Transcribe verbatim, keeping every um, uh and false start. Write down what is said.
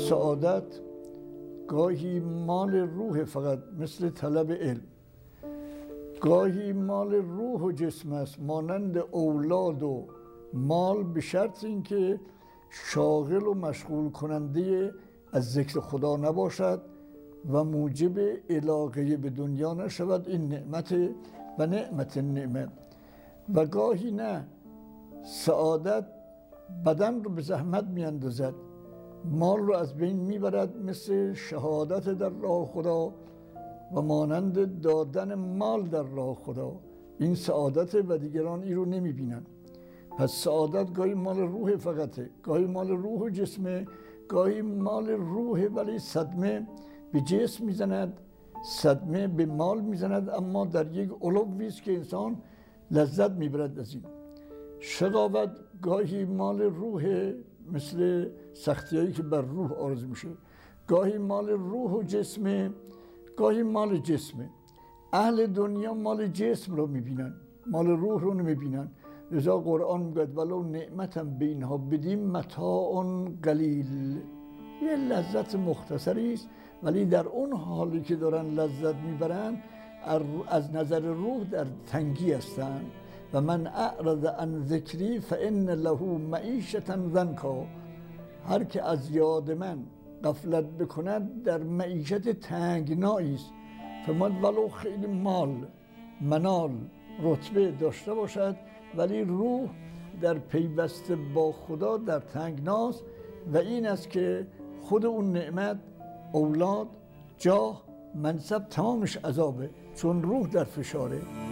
سعادت گاهی مال روح فقط، مثل طلب علم. گاهی مال روح و جسم است، مانند اولاد و مال، به شرط اینکه شاغل و مشغول کننده از ذکر خدا نباشد و موجب علاقه به دنیا نشود. این نعمت و نعمت نعمت. و گاهی نه، سعادت بدن رو به زحمت میاندازد، مال رو از بین میبرد، مثل شهادت در راه خدا و مانند دادن مال در راه خدا. این سعادت و دیگران این رو نمیبینن. پس سعادت گاهی مال روح فقطه، گاهی مال روح و جسمه، گاهی مال روح ولی صدمه به جسم میزند، صدمه به مال میزند، اما در یک علوی است که انسان لذت میبرد از این. شقاوت گاهی مال روح، مثل سختی هایی که بر روح عارض میشه، گاهی مال روح و جسمه، گاهی مال جسمه. اهل دنیا مال جسم رو میبینن، مال روح رو نمیبینن. لذا قرآن میگوید ولو نعمتم به اینها بدیم متاع قلیل. یه لذت مختصری است، ولی در اون حالی که دارن لذت میبرن از نظر روح در تنگی هستند. و من اعرض عن ذکری فان له معیشة ضنکا. هر که از یاد من غفلت بکند در معیشت تنگنایی است. فرمود ولو خیلی مال، منال، رتبه داشته باشد، ولی روح در پیوسته با خدا در تنگناست. و این است که خود اون نعمت، اولاد، جاه، منصب، تمامش عذابه، چون روح در فشاره.